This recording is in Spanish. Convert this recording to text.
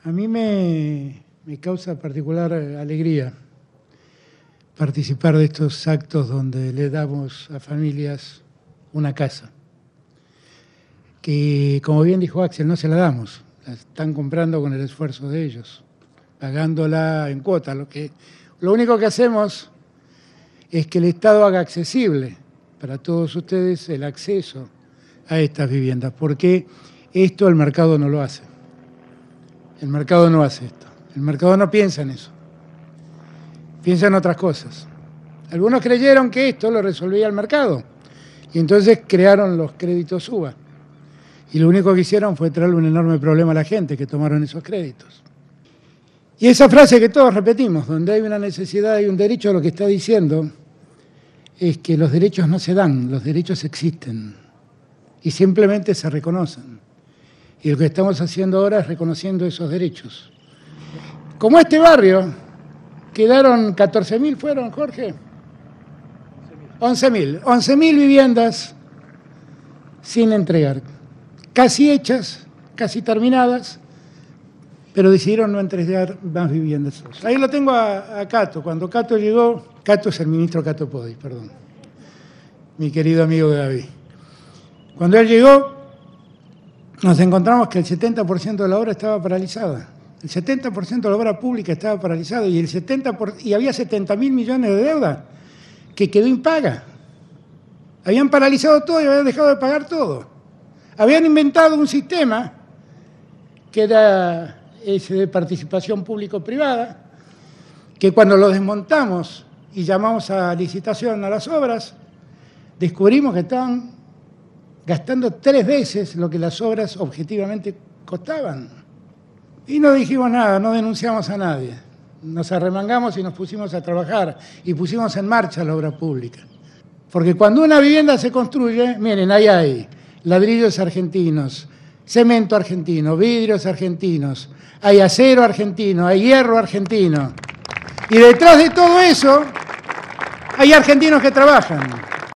A mí me causa particular alegría participar de estos actos donde le damos a familias una casa, que, como bien dijo Axel, no se la damos, la están comprando con el esfuerzo de ellos, pagándola en cuota. Lo único que hacemos es que el Estado haga accesible para todos ustedes el acceso a estas viviendas, porque esto el mercado no lo hace. El mercado no hace esto. El mercado no piensa en eso. Piensa en otras cosas. Algunos creyeron que esto lo resolvía el mercado y entonces crearon los créditos UBA. Y lo único que hicieron fue traerle un enorme problema a la gente que tomaron esos créditos. Y esa frase que todos repetimos, donde hay una necesidad y un derecho, lo que está diciendo es que los derechos no se dan, los derechos existen y simplemente se reconocen. Y lo que estamos haciendo ahora es reconociendo esos derechos. Como este barrio, quedaron 14.000, ¿fueron, Jorge? 11.000 viviendas sin entregar, casi hechas, casi terminadas, pero decidieron no entregar más viviendas. Ahí lo tengo a Cato. Cuando Cato llegó, Cato es el ministro Cato Podi, perdón, mi querido amigo Gaby. Cuando él llegó, nos encontramos que el 70% de la obra estaba paralizada. El 70% de la obra pública estaba paralizada y había 70.000 millones de deuda que quedó impaga. Habían paralizado todo y habían dejado de pagar todo. Habían inventado un sistema que era ese de participación público-privada, que cuando lo desmontamos y llamamos a licitación a las obras, descubrimos que estaban gastando 3 veces lo que las obras objetivamente costaban. Y no dijimos nada, no denunciamos a nadie. Nos arremangamos y nos pusimos a trabajar y pusimos en marcha la obra pública. Porque cuando una vivienda se construye, miren, ahí hay ladrillos argentinos, cemento argentino, vidrios argentinos, hay acero argentino, hay hierro argentino. Y detrás de todo eso hay argentinos que trabajan.